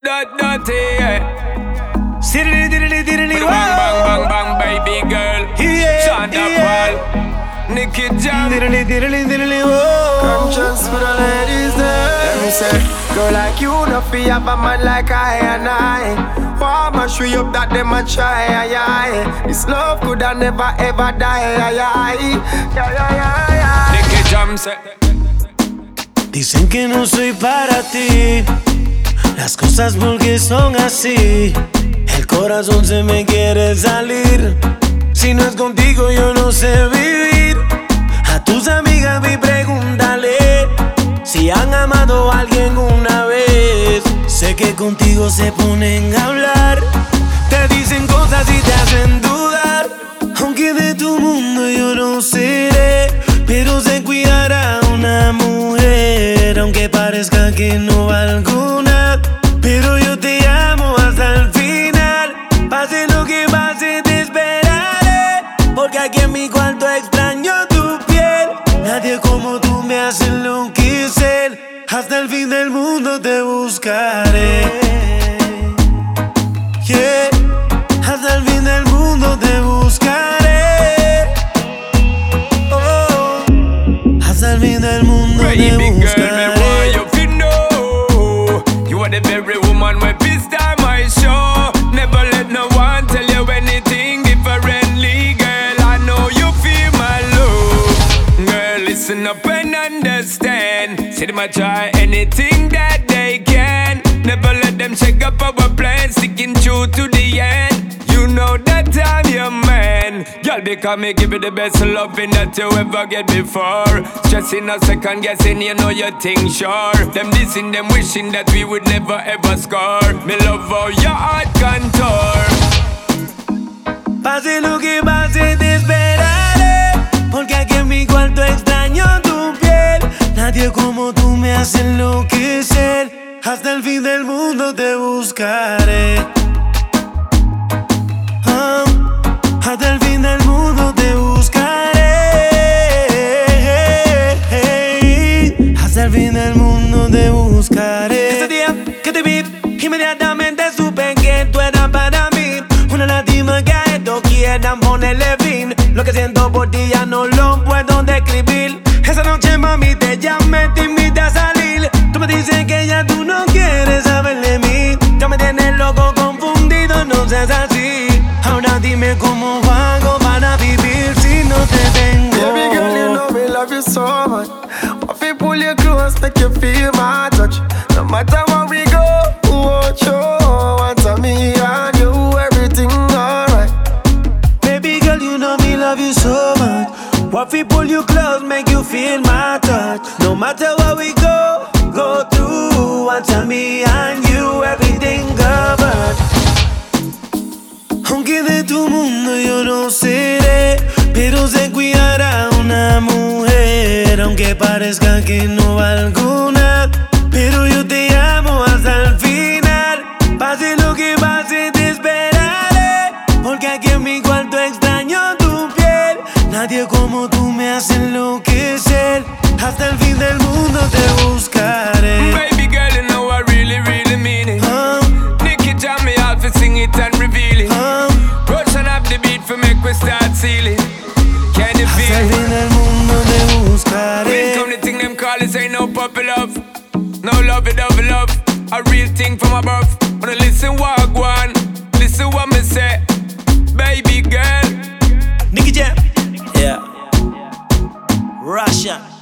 that dirty, yeah. Diddly, diddly, diddly, Bang, bang, bang, bang, baby girl. Yeah, Shonda Paul, Nicky Jam. Diddly, diddly, diddly, whoa. Conscious for the ladies there. Let me say, girl like you, no fear have a man like I and I. Wanna show you up that them a try, aye, aye. This love could have never ever die, aye, aye. Yeah, yeah, yeah, yeah. Nicky Jam say. Dicen que no soy para ti, las cosas porque son así. El corazón se me quiere salir, si no es contigo yo no sé vivir. A tus amigas vi pregúntale si han amado a alguien una vez. Sé que contigo se ponen a hablar, te dicen cosas y te hacen dudar. Aunque de tu mundo yo no seré, pero sé cuidar a una mujer. Aunque parezca que no valgo nada, pero yo te amo hasta el final. Pase lo que pase te esperaré, porque aquí en mi cuarto extraño tu piel. Nadie como tú me hace enloquecer. Hasta el fin del mundo te buscaré. Yeah. Hasta el fin del mundo te buscaré. Oh. Hasta el fin del mundo te buscaré. Girl, me want you to know you are the very woman where this time I show. Never let no one tell you anything differently, girl. I know you feel my love. Girl, listen up and understand. See them a try anything that they can. Never let them check up our plans, sticking true to the end. You know that I'm your man, girl, because me give you the best loving that you ever get before. Stressing a second guessing, you know you think sure. Them dissing, them wishing that we would never ever score. Me love how your heart contour. Pase lo que pase te esperaré, porque aquí en mi cuarto extraño tu piel. Nadie como tú me hace enloquecer. Hasta el fin del mundo te buscaré. Hasta el fin del mundo te buscaré. Hasta el fin del mundo te buscaré. Ese día que te vi, inmediatamente supe que tú eras para mí. Una lástima que a esto quieran ponerle fin. Lo que siento por ti ya no lo puedo describir. Esa noche mami te llamé, te invité a salir. Tú me dices que ya tú no quieres saber de mí. Ya me tienes loco, confundido, no seas así. Ahora dime cómo hago para vivir si no te tengo. Baby girl, you know me love you so much. If I pull you close, make you feel my touch. No matter where we go, who won't show? Want me and you, everything alright. Baby girl, you know me love you so much. What if pull you close, make you feel my touch? No matter where we go through. Want me and you, everything covered. Aunque de tu mundo yo no seré, pero sé cuidar a una mujer. Aunque parezca que no valgo nada, pero yo te amo hasta el final. Pase lo que pase te esperaré, porque aquí en mi cuarto extraño tu piel. Nadie como tú me hace enloquecer. Hasta el fin del mundo te buscaré. Baby girl, you know I really, really mean it. Nicky Jam me out to sing it and reveal it. Russian up the beat for make we start sealing. Can you feel Hasta el fin del mundo te buscaré. Real come the thing them call this ain't no puppy love. No love it, love it, love. A real thing from above. Wanna listen what one, listen what me say. Baby girl, Nicky Jam. Yeah. Russia.